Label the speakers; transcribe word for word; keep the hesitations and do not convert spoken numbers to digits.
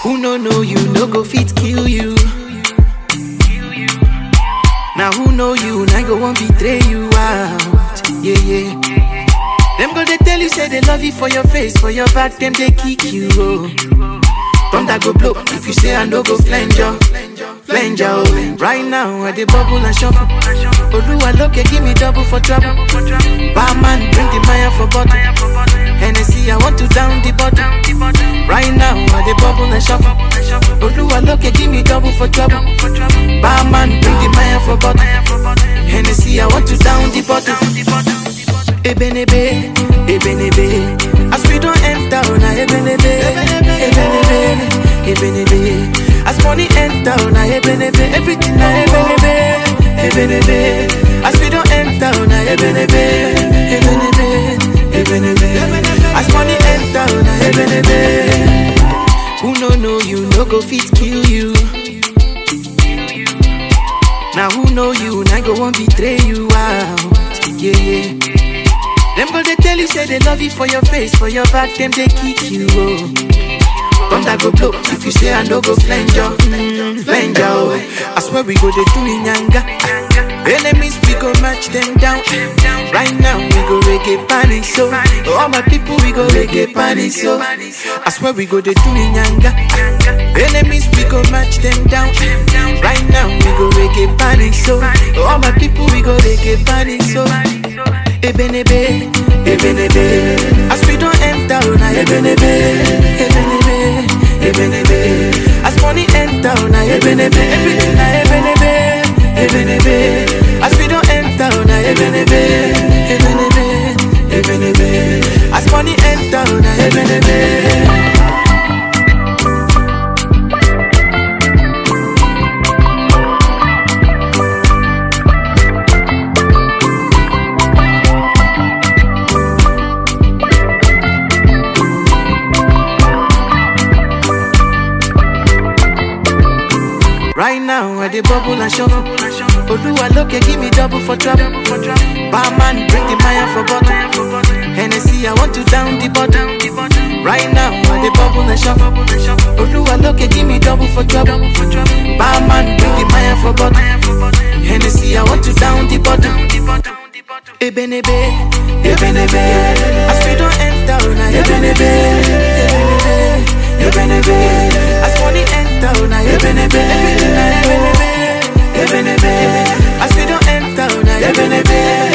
Speaker 1: Who no know you, no go fit kill you. Now who know you, now go won't betray you out. Yeah, yeah. Them go they tell you, say they love you for your face, for your back, them they kick you. Oh. Thunder go blow, if you say I no go flange you. Flange you. Right now, I dey bubble and shuffle. Oluwa look, give me double for trouble. Barman, bring the Maya for bottle. Hennessy, I want to down the bottle. Right now, I dey bubble and shuffle. Oluwa look, give me double for trouble. Barman, bring the Maya for bottle. Hennessy, I want to down the bottle. Ebenebe, Ebenebe. As we don't enter, na Ebenebe, Ebenebe, Ebenebe. As money enter, na Ebenebe. Everything na Ebenebe, Ebenebe. As we don't enter, na Ebenebe, Ebenebe, Ebenebe. As money enter, na Ebenebe. Who no know you, no go fit kill you. Now who know you, now go won't betray you out. Yeah, yeah. Them go they tell you, say they love you for your face, for your back, them they kick you. Oh. Thunder go blow, if you say I no go flange you, mm, flange you. Oh. I swear we go they do in yanga. Enemies we go match them down. Right now we go reggae panic so. All my people we go reggae panic so. I swear we go they do in yanga. Enemies we go match them down. Right now we go reggae panic so. All my people we go reggae panic so. Ebenebe, Ebenebe. As we don't enter, na Ebenebe, Ebenebe, Ebenebe. As money enter, na Ebenebe. Everything na Ebenebe, Ebenebe. As we don't enter, na Ebenebe, Ebenebe, Ebenebe. As money enter, na Ebenebe. Right now, I dey bubble and shuffle. Oluwa look, give me double for trouble. Barman, bring the Maya for bottle. Hennessy, I want to down the bottle. Right now, I dey bubble and shuffle. Oluwa look, give me double for trouble. Barman, bring the Maya for bottle. Hennessy, I want to down the bottle. Ebenebe, Ebenebe. As we don't enter, na Ebenebe, Ebenebe, Ebenebe. As money enter, na Ebenebe, everything na Ebenebe, Ebenebe. As we don't enter, na Ebenebe.